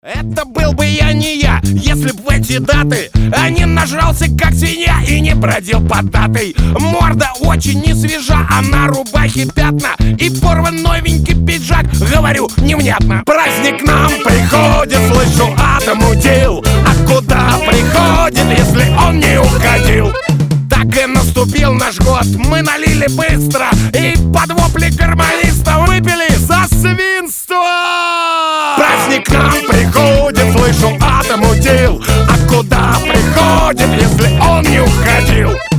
Это был бы я не я, если б в эти даты не нажрался как свинья и не бродил поддатый. Морда очень не свежа, а на рубахе пятна и порван новенький пиджак. Говорю невнятно. Праздник к нам приходит, слышу, Адам удил. А куда приходит, если он не уходил? Так и наступил наш год, мы налили быстро и под вопли гармонистов выпили за свинство. Праздник к нам приходит, слышу, Адам удил. А куда приходит, если он не уходил?